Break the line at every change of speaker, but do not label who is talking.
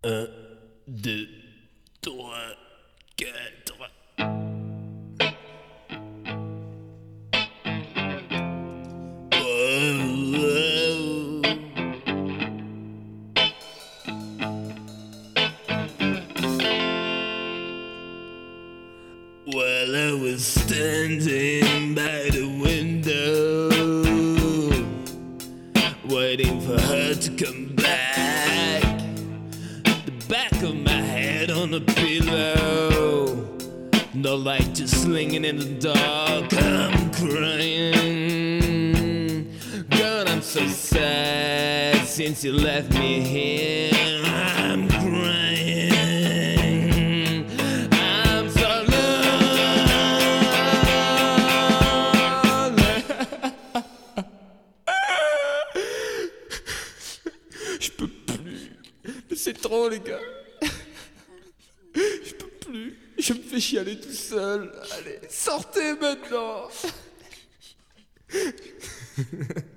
Un, deux, trois, quatre. While I was standing by the window, waiting for her to come back, the back of my head on a pillow, no light just slinging in the dark. I'm crying, God, I'm so sad since you left me here. I'm crying, I'm so lonely. Je peux plus, mais c'est trop les gars. Je peux plus, je me fais chialer tout seul. Allez, sortez maintenant.